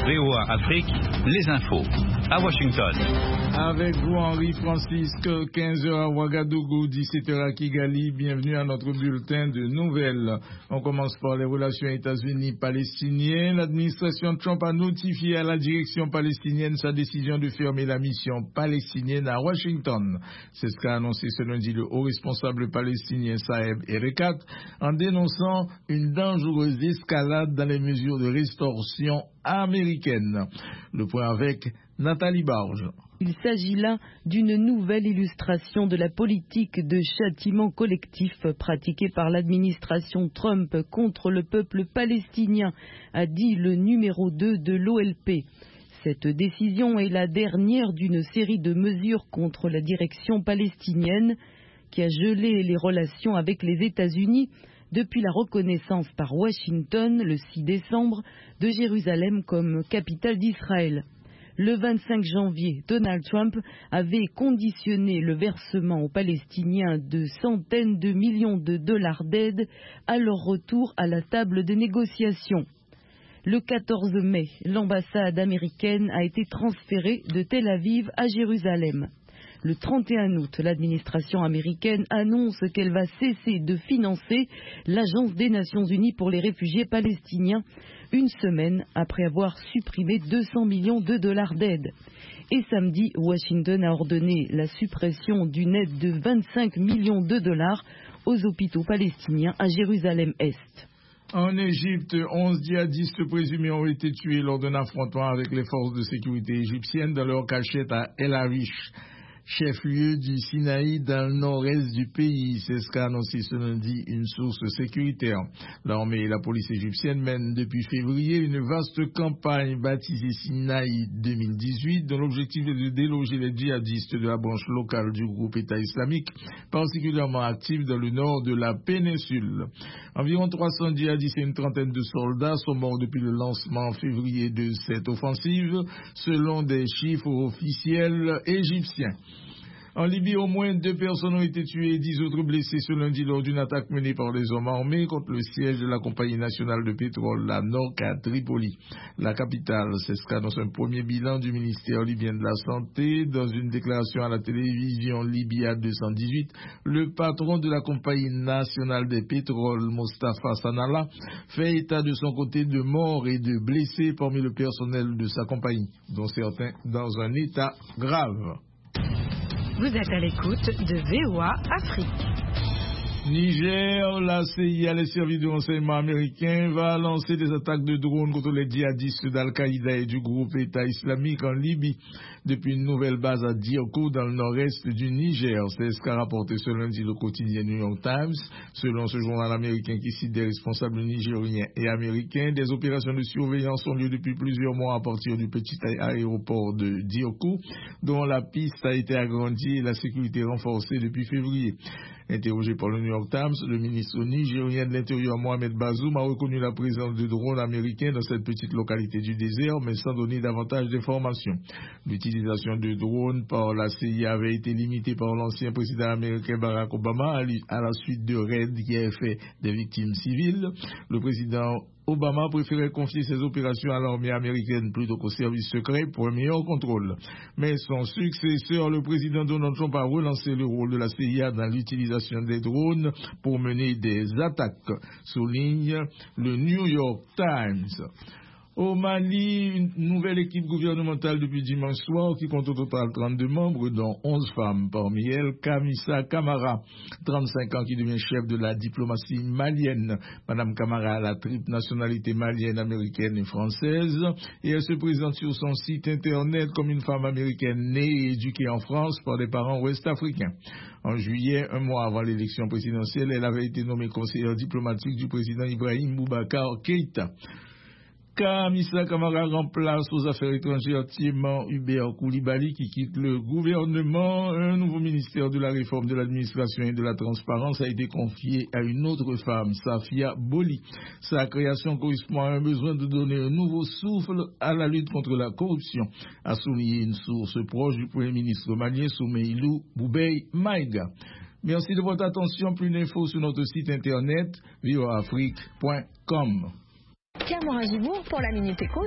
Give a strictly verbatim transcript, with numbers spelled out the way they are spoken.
V O A Afrique, les infos. À Washington. Avec vous, Henri Francisque, quinze heures à Ouagadougou, dix-sept heures à Kigali. Bienvenue à notre bulletin de nouvelles. On commence par les relations États-Unis-Palestiniennes. L'administration Trump a notifié à la direction palestinienne sa décision de fermer la mission palestinienne à Washington. C'est ce qu'a annoncé ce lundi le haut responsable palestinien Saeb Erekat en dénonçant une dangereuse escalade dans les mesures de restauration américaine. Le point avec Nathalie Barge. Il s'agit là d'une nouvelle illustration de la politique de châtiment collectif pratiquée par l'administration Trump contre le peuple palestinien, a dit le numéro deux de l'O L P. Cette décision est la dernière d'une série de mesures contre la direction palestinienne qui a gelé les relations avec les États-Unis depuis la reconnaissance par Washington, le six décembre, de Jérusalem comme capitale d'Israël. Le vingt-cinq janvier, Donald Trump avait conditionné le versement aux Palestiniens de centaines de millions de dollars d'aide à leur retour à la table de négociation. Le quatorze mai, l'ambassade américaine a été transférée de Tel Aviv à Jérusalem. Le trente et un août, l'administration américaine annonce qu'elle va cesser de financer l'Agence des Nations Unies pour les réfugiés palestiniens, une semaine après avoir supprimé deux cents millions de dollars d'aide. Et samedi, Washington a ordonné la suppression d'une aide de vingt-cinq millions de dollars aux hôpitaux palestiniens à Jérusalem-Est. En Égypte, onze djihadistes présumés ont été tués lors d'un affrontement avec les forces de sécurité égyptiennes dans leur cachette à El Arish, chef-lieu du Sinaï dans le nord-est du pays. C'est ce qu'a annoncé ce lundi une source sécuritaire. L'armée et la police égyptienne mènent depuis février une vaste campagne baptisée Sinaï deux mille dix-huit dont l'objectif est de déloger les djihadistes de la branche locale du groupe État islamique, particulièrement actifs dans le nord de la péninsule. Environ trois cents djihadistes et une trentaine de soldats sont morts depuis le lancement en février de cette offensive, selon des chiffres officiels égyptiens. En Libye, au moins deux personnes ont été tuées et dix autres blessées ce lundi lors d'une attaque menée par des hommes armés contre le siège de la compagnie nationale de pétrole, la N O C, à Tripoli, la capitale. C'est ce qu'annonce un premier bilan du ministère libyen de la Santé. Dans une déclaration à la télévision Libya deux cent dix-huit, le patron de la compagnie nationale des pétroles, Mostafa Sanala, fait état de son côté de morts et de blessés parmi le personnel de sa compagnie, dont certains dans un état grave. Vous êtes à l'écoute de V O A Afrique. Niger, la C I A, les services de renseignement américains, va lancer des attaques de drones contre les djihadistes d'Al-Qaïda et du groupe État islamique en Libye, depuis une nouvelle base à Diokou dans le nord-est du Niger. C'est ce qu'a rapporté ce lundi le quotidien New York Times. Selon ce journal américain qui cite des responsables nigériens et américains, des opérations de surveillance ont lieu depuis plusieurs mois à partir du petit aéroport de Diokou, dont la piste a été agrandie et la sécurité renforcée depuis février. Interrogé par le New York Times, le ministre nigérien de l'Intérieur Mohamed Bazoum a reconnu la présence de drones américains dans cette petite localité du désert, mais sans donner davantage d'informations. L'utilisation de drones par la C I A avait été limitée par l'ancien président américain Barack Obama à la suite de raids qui avaient fait des victimes civiles. Le président Obama préférait confier ses opérations à l'armée américaine plutôt qu'au service secret pour un meilleur contrôle. Mais son successeur, le président Donald Trump, a relancé le rôle de la C I A dans l'utilisation des drones pour mener des attaques, souligne le New York Times. Au Mali, une nouvelle équipe gouvernementale depuis dimanche soir qui compte au total trente-deux membres, dont onze femmes. Parmi elles, Kamisa Camara, trente-cinq ans, qui devient chef de la diplomatie malienne. Madame Camara a la triple nationalité malienne, américaine et française, et elle se présente sur son site internet comme une femme américaine née et éduquée en France par des parents ouest-africains. En juillet, un mois avant l'élection présidentielle, elle avait été nommée conseillère diplomatique du président Ibrahim Boubacar Keïta. Kamisa Camara remplace aux affaires étrangères Thiéman Hubert Koulibaly qui quitte le gouvernement. Un nouveau ministère de la réforme de l'administration et de la transparence a été confié à une autre femme, Safia Boli. Sa création correspond à un besoin de donner un nouveau souffle à la lutte contre la corruption, a souligné une source proche du Premier ministre malien Soumeilou Boubei Maïga. Merci de votre attention. Plus d'infos sur notre site internet v o a afrique point com. Pierre Morin-Gibourg pour la Minute Éco.